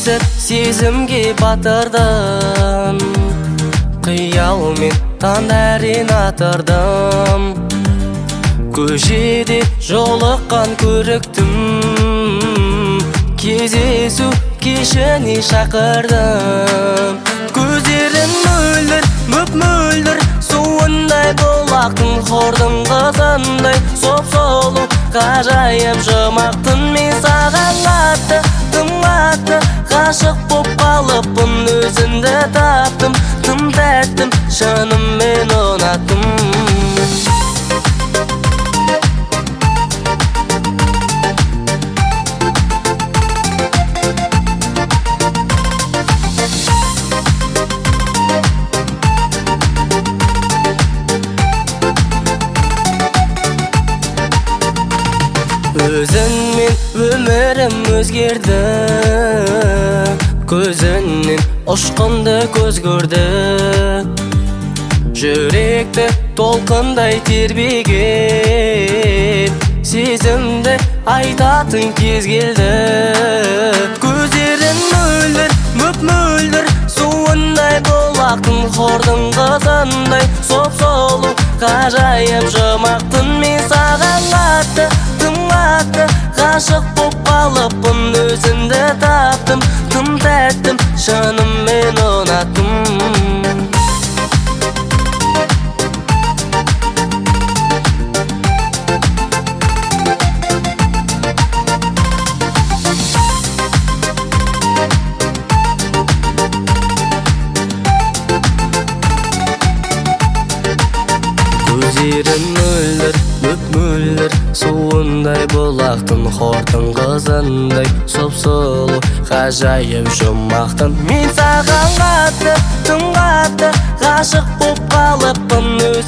іздесіп сезімге батырдым, қиялмен таң әрең атырдым. Көшеде жолыққан көріктім, кездесу кешіне шақырдым. Көздерің мөлдір, мөп-мөлдір, суындай бұлақтың хордың қызындай, соп-солу ғажайып жұмақтың. Мен саған қатты, тым қатты ғашық боп қалыппын, өзіңді таптым, тым тәттім, шынымен ұнаттым. Өзіңмен өмірім өзгерді, көзіңнен ұшқынды көз көрді. Жүректі толқындай тербеген, сезімді айтатын кез келді. Көздерің мөлдір, мөп-мөлдір, суындай бұлақтың хордың қызындай, соп-солу ғажайып жұмақтың. Мен саған қатты, тым қатты ғашық боп қалыппын, өзіңді таптым, тым тәттім, шынымен ұнаттым. Көздерің мөлдір, мөп-мөлдір, суындай бұлақтың хордың қызындай, соп-солу ғажайып жұмақтың. Мен саған қатты, тым қатты ғашық боп қалыппын,